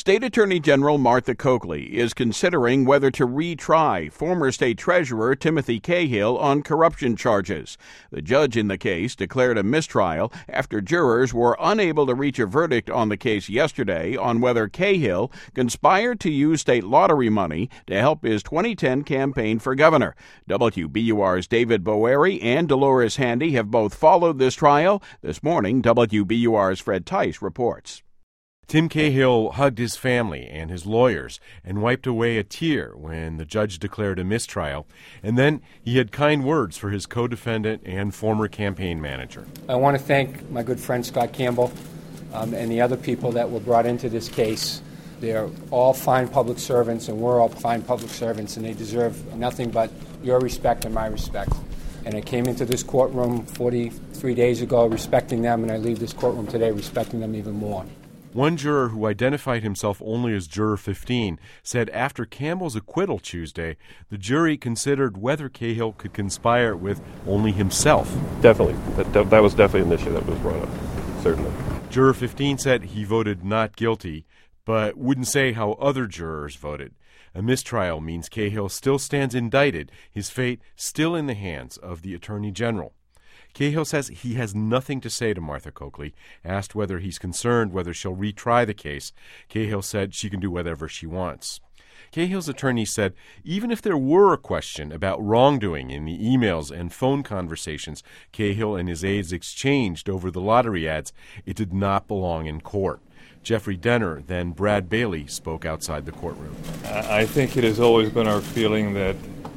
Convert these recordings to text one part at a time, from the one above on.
State Attorney General Martha Coakley is considering whether to retry former State Treasurer Timothy Cahill on corruption charges. The judge in the case declared a mistrial after jurors were unable to reach a verdict on the case yesterday on whether Cahill conspired to use state lottery money to help his 2010 campaign for governor. WBUR's David Boeri and Dolores Handy have both followed this trial. This morning, WBUR's Fred Tice reports. Tim Cahill hugged his family and his lawyers and wiped away a tear when the judge declared a mistrial. And then he had kind words for his co-defendant and former campaign manager. I want to thank my good friend Scott Campbell and the other people that were brought into this case. They're all fine public servants, and we're all fine public servants, and they deserve nothing but your respect and my respect. And I came into this courtroom 43 days ago respecting them, and I leave this courtroom today respecting them even more. One juror who identified himself only as Juror 15 said after Campbell's acquittal Tuesday, the jury considered whether Cahill could conspire with only himself. Definitely. That was definitely an issue that was brought up, certainly. Juror 15 said he voted not guilty, but wouldn't say how other jurors voted. A mistrial means Cahill still stands indicted, his fate still in the hands of the Attorney General. Cahill says he has nothing to say to Martha Coakley. Asked whether he's concerned whether she'll retry the case, Cahill said she can do whatever she wants. Cahill's attorney said even if there were a question about wrongdoing in the emails and phone conversations Cahill and his aides exchanged over the lottery ads, it did not belong in court. Jeffrey Denner, then Brad Bailey, spoke outside the courtroom. I think it has always been our feeling that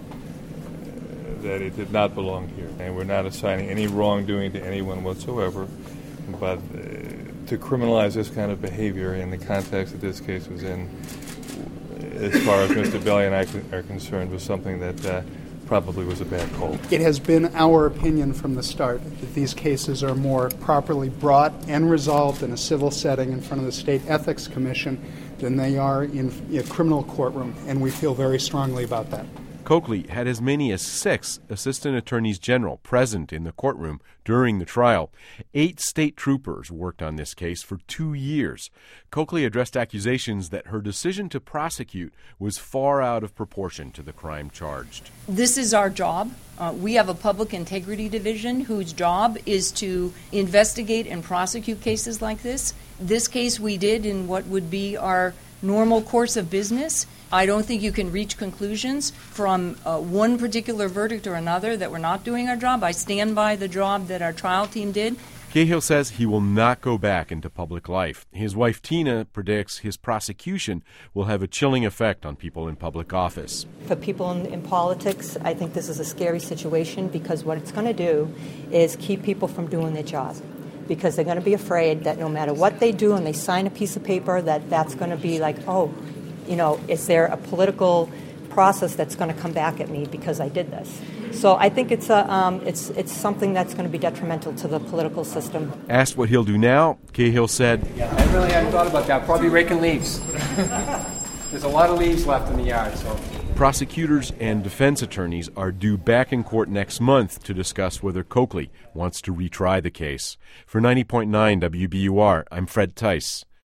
it did not belong here. And we're not assigning any wrongdoing to anyone whatsoever. But to criminalize this kind of behavior in the context that this case was in, as far as Mr. Bailey and I are concerned, was something that probably was a bad call. It has been our opinion from the start that these cases are more properly brought and resolved in a civil setting in front of the State Ethics Commission than they are in a criminal courtroom, and we feel very strongly about that. Coakley had as many as 6 assistant attorneys general present in the courtroom during the trial. 8 state troopers worked on this case for 2 years. Coakley addressed accusations that her decision to prosecute was far out of proportion to the crime charged. This is our job. We have a public integrity division whose job is to investigate and prosecute cases like this. This case we did in what would be our normal course of business. I don't think you can reach conclusions from one particular verdict or another that we're not doing our job. I stand by the job that our trial team did. Cahill says he will not go back into public life. His wife Tina predicts his prosecution will have a chilling effect on people in public office. For people in politics, I think this is a scary situation because what it's going to do is keep people from doing their jobs. Because they're going to be afraid that no matter what they do and they sign a piece of paper, that's going to be like, oh, is there a political process that's going to come back at me because I did this? So I think it's something that's going to be detrimental to the political system. Asked what he'll do now, Cahill said, I really hadn't thought about that. Probably raking leaves. There's a lot of leaves left in the yard. So prosecutors and defense attorneys are due back in court next month to discuss whether Coakley wants to retry the case. For 90.9 WBUR, I'm Fred Tice.